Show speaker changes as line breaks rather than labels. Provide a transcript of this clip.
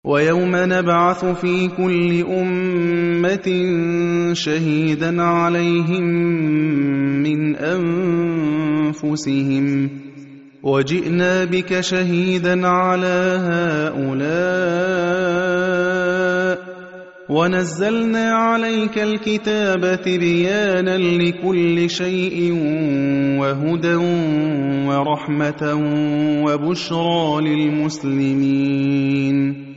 ويوم نبعث في كل أمة شهيدا عليهم من أنفسهم وجئنا بك شهيدا على هؤلاء ونزلنا عليك الكتاب تبيانا لكل شيء وهدى ورحمة وبشرى للمسلمين